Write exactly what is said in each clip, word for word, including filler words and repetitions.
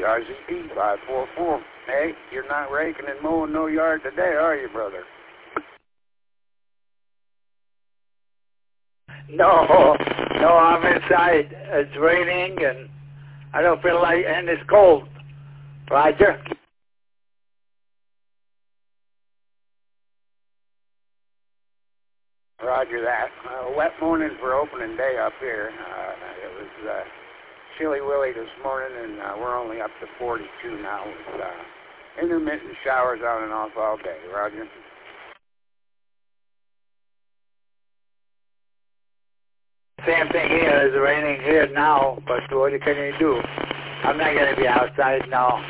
R Z P five four four. Hey, you're not raking and mowing no yard today, are you, brother? No, no, I'm inside. It's raining and I don't feel like, and it's cold. Roger. Roger that. Uh, wet morning for opening day up here. Uh, it was uh, chilly willy this morning, and uh, we're only up to forty-two now with uh, intermittent showers on and off all day. Roger. Same thing here. It's raining here now, but what can you do? I'm not going to be outside now.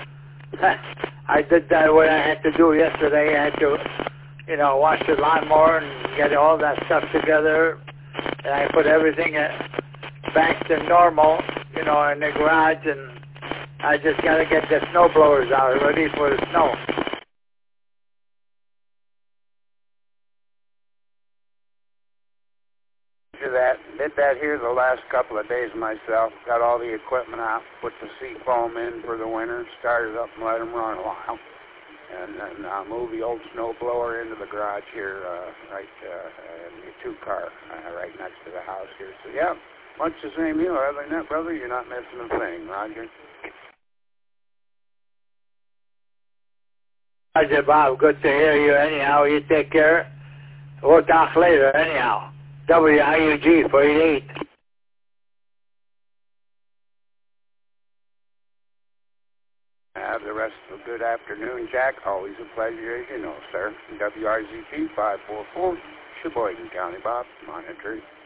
I did that what I had to do yesterday. I had to, you know, wash the lawnmower and get all that stuff together. And I put everything back to normal, you know, in the garage. And I just got to get the snow blowers out, ready for the snow. That did that here the last couple of days myself. Got all the equipment out, put the sea foam in for the winter, started up and let them run a while, and then uh, move the old snow blower into the garage here, uh, right uh, in the two car, uh, right next to the house here. So yeah, much the same you. Other than that, brother, you're not missing a thing, Roger. Roger, Bob. Good to hear you. Anyhow, you take care. We'll talk later. Anyhow. W I U G four eighty-eight. Have the rest of a good afternoon, Jack. Always a pleasure, as you know, sir. W R Z P five four four, Sheboygan County, Bob. Monitoring.